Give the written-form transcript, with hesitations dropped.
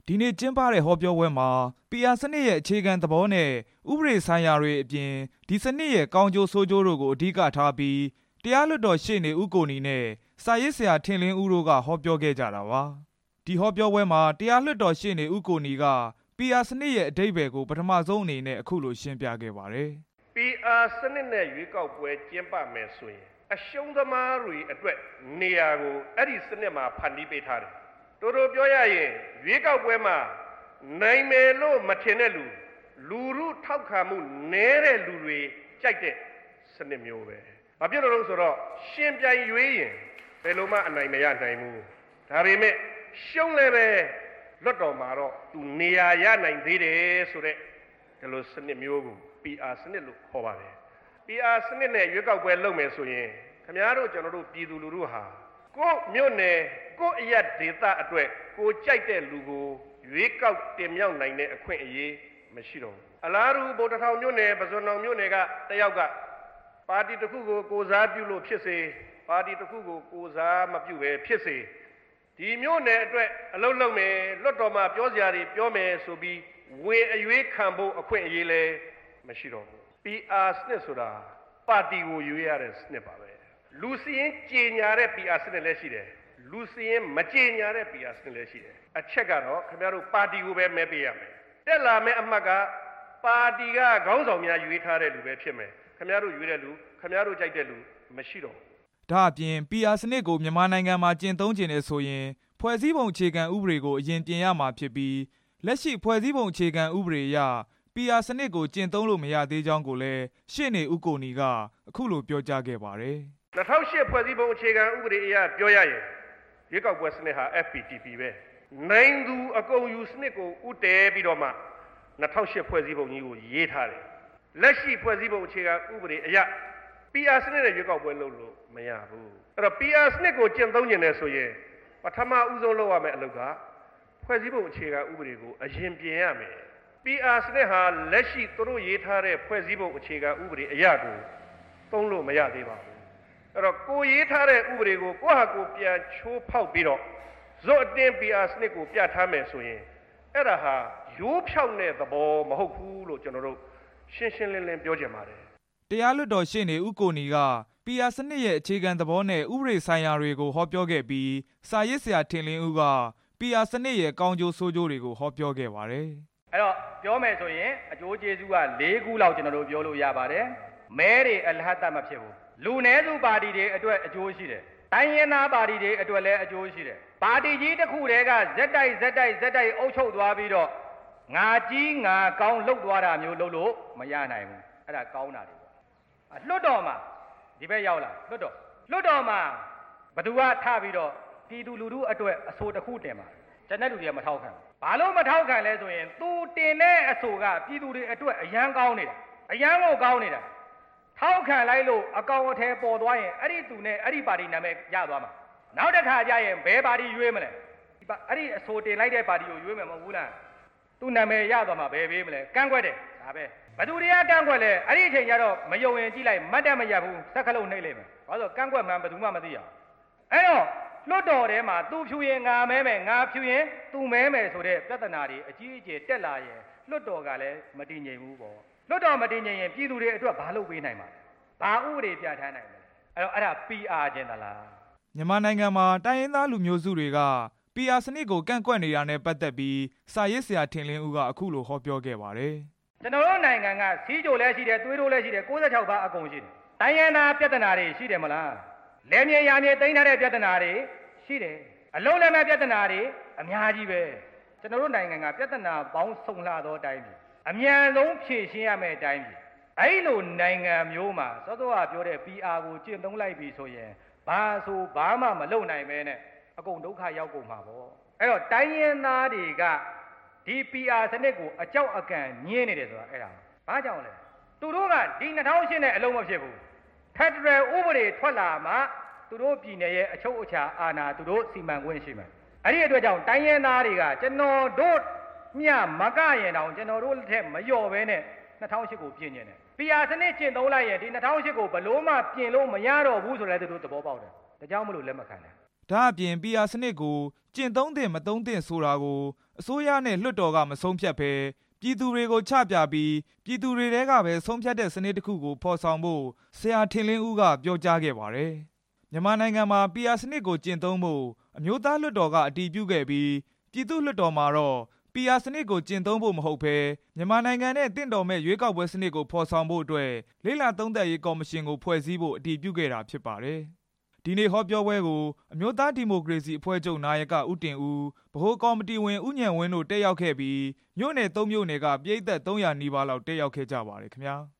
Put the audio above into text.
ဒီနေ့ကျင်းပတဲ့ဟောပြောပွဲမှာ PR စနစ်ရဲ့အခြေခံသဘောနဲ့ဥပဒေဆိုင်ရာတွေအပြင်ဒီစနစ်ရဲ့ကောင်းကျိုးဆိုးကျိုးတို့ကိုအဓိကထားပြီးတရားလွှတ်တော်ရှေ့နေဦးကိုနီနဲ့စာရေးဆရာထင်လင်းဦးတို့ကဟောပြောခဲ့ကြတာပါဒီဟောပြောပွဲမှာတရားလွှတ်တော်ရှေ့နေဦးကိုနီက PR စနစ်ရဲ့အဓိပ္ပာယ်ကိုပထမဆုံးအနေနဲ့အခုလိုရှင်းပြခဲ့ပါတယ် PR စနစ်နဲ့ရွေးကောက်ပွဲကျင်းပမယ်ဆိုရင်အရှုံးသမားတွေအတွက်နေရာကိုအဲ့ဒီစနစ်မှာဖန်တီးပေးထားတယ်တို့ပြောရရင်ရွေးကောက်ပွဲမှာနိုင်မယ်လို့မထင်တဲ့လူထုထောက်ခံမှုနည်းတဲ့လူတွေကြိုက်တဲ့စနစ်မျိုးပဲဘာဖြစ်လို့လဲဆိုတော့ရှင်ပြိုင်ရွေးရင်ဘယ်လိုမှအနိုင်မရနိုင်ဘူးဒါပေမဲ့ရှုံးလည်းပဲလွတ်တော်မှာတော့သူနေရာရနိုင်သေးတယ်ဆိုတဲ့ဒီလိုစနစ်မျိုးကို PR စနစ်လို့ခေါ်ပါတယ် PR စနစ်နဲ့ရွေးကောက်ပွဲလုပ်မယ်ဆိုရင်ခင်ဗျားတို့ကျွန်တော်တို့ပြည်သူလူထုဟာကိုယ့်မြို့နယ်ကိုယ့်အရက်ဒေသအတွက်ကိုကြိုက်တဲ့လူကိုရွေးကောက်တင်မြှောက်နိုင်တဲ့အခွင့်အရေးမရှိတော့ဘူးအလားတူဗိုလ်တထောင်မြို့နယ်ပဇွန်တော်မြို့နယ်ကတယောက်ကပါတီတစ်ခုကိုကိုစားပြုလို့ဖြစ်စေပါတီတစ်ခုကိုကိုစားမပြုပဲဖြစ်စေဒီမြို့နယ်အတွက်အလုပ်လုပ်မယ်လွတ်တော်မှာပြောစရာတွေပြောမယ်ဆိုပြီးဝင်အရွေးခံဖို့အခွင့်အရေးလည်းမရှိတော့ဘူး PR စနစ်ဆိုတာပါတီကိုရွေးရတဲ့စနစ်ပါပဲလူစည်းရင်ကြေညာတဲ့ PR စနစ်လည်းရှိတယ်လူစည်းရင်မကြေညာတဲ့ PR စနစ်လည်းရှိတယ်အချက်ကတော့ခင်ဗျားတို့ပါတီကိုပဲမဲပေးရမယ်တက်လာမယ့်အမှတ်ကပါတီကခေါင်းဆောင်များရွေးထားတဲ့လူပဲဖြစ်မယ်ခင်ဗျားတို့ရွေးတဲ့လူခင်ဗျားတို့ကြိုက်တဲ့လူမရှိတော့ဒါအပြင် PR စနစ်ကိုမြန်မာနိုင်ငံမှာကျင့်သုံးခြင်းနဲ့ဆိုရင်ဖွဲ့စည်းပုံအခြေခံဥပဒေကိုအရင်ပြင်ရမှာဖြစ်ပြီးလက်ရှိဖွဲ့စည်းပုံအခြေခံဥပဒေအရ PR စနစ်ကိုကျင့်သုံးလို့မရသေးကြောင်းကိုလည်းရှေ့နေဦးကိုနီကအခုလိုပြောကြားခဲ့ပါတယ် 2008ဖွဲ့စည်းပုံအခြေခံဥပဒေအရပြောရရင်ရွေးကောက်ပွဲစနစ်ဟာ FPTP ပဲနိုင်သူအကုန်ယူစနစ်ကိုဥတည်ပြီးတော့မှ2008ဖွဲ့စည်းပုံကြီးကိုရေးထားတယ်လက်ရှိဖွဲ့စည်းပုံအခြေခံဥပဒေအရ PR စနစ်နဲ့ရွေးကောက်ပွဲလုပ်လို့မရဘူးအဲ့တော့ PR စနစ်ကိုကျင့်သုံးနေတယ်ဆိုရင်ပထမဦးဆုံးလုပ်ရမယ့်အလုပ်ကဖွဲ့စည်းပုံအခြေခံဥပဒေကိုအရင်ပြင်ရမယ် PR စနစ်ဟာလက်ရှိသူတို့ရေးထားတဲ့ဖွဲ့စည်းပုံအခြေခံဥပဒေအရကိုသုံးလို့မရသေးပါဘူးအဲ့တော့ကိုရေးထားတဲ့ဥပဒေကိုကိုယ့်ဟာကိုယ်ပြန်ချိုးဖောက်ပြီးတော့ဇွတ်အတင်း PR စနစ်ကိုပြဋ္ဌာန်းမယ်ဆိုရင်အဲ့ဒါဟာရိုးဖြောက်တဲ့သဘောမဟုတ်ဘူးလို့ကျွန်တော်တို့ရှင်းရှင်းလင်းလင်းပြောချင်ပါတယ်တရားလွှတ်တော်ရှေ့နေဦးကိုနီက PR စနစ်ရဲ့အခြေခံသဘောနဲ့ဥပဒေဆိုင်ရာတွေကိုဟောပြောခဲ့ပြီးစာရေးဆရာထင်လင်းဦးက PR စနစ်ရဲ့ကောင်းကျိုးဆိုးကျိုးတွေကိုဟောပြောခဲ့ပါတယ်အဲ့တော့ပြောမယ်ဆိုရင်အကျိုးကျေးဇူးက၄ခုလောက်ကျွန်တော်တို့ပြောလို့ရပါတယ်မဲတွေအလဟတ်တမဖြစ်ဘူးလူနည်းစုပါတီတွေအတွက်အကျိုးရှိတယ်တိုင်းရင်းသားပါတီတွေအတွက်လည်းအကျိုးရှိတယ်ပါတီကြီးတစ်ခုတည်းကဇက်တိုက်အုပ်ချုပ်သွားပြီးတော့ငါကြီးငါကောင်းလှုပ်သွားတာမျိုးလုပ်လို့မရနိုင်ဘူးအဲ့ဒါကောင်းတာတွေပေါ့လွတ်တော်မှာဒီဘက်ရောက်လာလွတ်တော်မှာဘသူကထပြီးတော့ပြည်သူလူထုအတွက်အဆိုတစ်ခုတင်ပါကျွန်တဲ့လူတွေကမထောက်ခံဘာလို့မထောက်ခံလဲဆိုရင်သူတင်တဲ့အဆိုကပြည်သူတွေအတွက်အရန်ကောင်းနေတာအရန်ကိုကောင်းနေတာထောက်ခံလိုက်လို့အကောင်အထည်ပေါ်သွားရင်အဲ့ဒီသူနဲ့အဲ့ဒီပါတီနာမည်ရသွားမှာနောက်တစ်ခါကျရင်ဘယ်ပါတီရွေးမလဲအဲ့ဒီအဆိုတင်လိုက်တဲ့ပါတီကိုရွေးမယ်မဟုတ်ဘူးလားသူနာမည်ရသွားမှာဘယ်ပေးမလဲကန့်ကွက်တယ်ဒါပဲဘသူတွေကကန့်ကွက်လဲအဲ့ဒီအချိန်ကျတော့မယုံရင်ကြည့်လိုက်မတ်တက်မရဘူးစက်ခလုံးနှိမ့်လိုက်မယ်ဘာလို့ကန့်ကွက်မှန်ဘသူမှမသိရအောင်အဲ့တော့လွတ်တော်ထဲမှာသူဖြူရင်ငါမဲမယ်ငါဖြူရင်သူမဲမယ်ဆိုတဲ့ပြဿနာတွေအကြီးအကျယ်တက်လာရင်လွတ်တော်ကလည်းမတည်ငြိမ်ဘူးပေါ့လွတ်တော်မတည်ငြိမ်ရင်ပြည်သူတွေအတွက်ဘာလုပ်ပေးနိုင်မှာလဲဘာဥပဒေပြဋ္ဌာန်းနိုင်မလဲအဲ့တော့အဲ့ဒါ PR ကျင်သလားမြန်မာနိုင်ငံမှာတိုင်းရင်းသားလူမျိုးစုတွေက PR စနစ်ကိုကန့်ကွက်နေတာနဲ့ပတ်သက်ပြီးစာရေးဆရာထင်လင်းဦးကအခုလိုဟောပြောခဲ့ပါတယ်ကျွန်တော်တို့နိုင်ငံကစီးကြိုလည်းရှိတယ်သွေးတိုးလည်းရှိတယ်66ပါးအကုန်ရှိတယ်တိုင်းရင်းသားပြဿနာတွေရှိတယ်မလားလယ်မြေယာမြေသိမ်းထားတဲ့ပြဿနာတွေရှိတယ်အလုံးလည်းမဲ့ပြဿနာတွေအများကြီးပဲကျွန်တော်တို့နိုင်ငံကပြဿနာပေါင်းစုံလှသောအတိုင်းပြည်အမြန်ဆုံးဖြေရှင်းရမယ့်အတိုင်းပြည်အဲ့လိုနိုင်ငံမျိုးမှာစောစောကပြောတဲ့ PR ကိုကျင့်သုံးလိုက်ပြီဆိုရင်ဘာဆိုဘာမှမလုပ်နိုင်ပဲနဲ့အကုန်ဒုက္ခရောက်ကုန်မှာပေါ့အဲ့တော့တိုင်းရင်းသားတွေကဒီ PR စနစ်ကိုအကြောက်အကန်ညင်းနေတယ်ဆိုတာအဲ့ဒါဘာကြောင့်လဲသူတို့ကဒီ2008နဲ့အလုံးမဖြစ်ဘူးဖက်ဒရယ်ဥပဒေထွက်လာမှသူတို့ပြည်နယ်ရဲ့အချုပ်အခြာအာဏာသူတို့စီမံခွင့်ရှိမယ်အဲ့ဒီအတွက်ကြောင့်တိုင်းရင်းသားတွေကကျွန်တော်တို့မြမကရင်တောင်ကျွန်တော်တို့လက်ထက်မလျော့ပဲနဲ့2008ကိုပြင်နေတယ် PR စနစ်ကျင့်သုံးလိုက်ရင်ဒီ2008ကိုဘလို့မှပြင်လို့မရတော့ဘူးဆိုလည်းသူတို့သဘောပေါက်တယ်ဒါကြောင့်မလို့လက်မခံတယ်ဒါအပြင် PR စနစ်ကိုကျင့်သုံးတဲ့မသုံးတဲ့ဆိုတာကိုအစိုးရနဲ့လွှတ်တော်ကမဆုံးဖြတ်ဘဲပြည်သူတွေကိုချပြပြီးပြည်သူတွေထဲကပဲဆုံးဖြတ်တဲ့စနစ်တစ်ခုကိုဖော်ဆောင်ဖို့ဆရာထင်လင်းဦးကပြောကြားခဲ့ပါတယ်။မြန်မာနိုင်ငံမှာ PR စနစ်ကိုကျင့်သုံးဖို့အမျိုးသားလွှတ်တော်ကအတည်ပြုခဲ့ပြီးပြည်သူ့လွှတ်တော်မှာတော့ PR စနစ်ကိုကျင့်သုံးဖို့မဟုတ်ဘဲမြန်မာနိုင်ငံနဲ့တင့်တော်မဲ့ရွေးကောက်ပွဲစနစ်ကိုဖော်ဆောင်ဖို့အတွက်လေ့လာသုံးသပ်ရေးကော်မရှင်ကိုဖွဲ့စည်းဖို့အတည်ပြုခဲ့တာဖြစ်ပါတယ်။ဒီနေ့ဟောပြောပွဲကိုအမျိုးသားဒီမိုကရေစီအဖွဲ့ချုပ်နာယကဦးတင်ဦးဗဟိုကော်မတီဝင်ဦးဉာဏ်ဝင်းတို့တက်ရောက်ခဲ့ပြီးမြို့နယ် 3 မြို့နယ်ကပြည်သက်300နီးပါးလောက်တက်ရောက်ခဲ့ကြပါတယ်ခင်ဗျာ။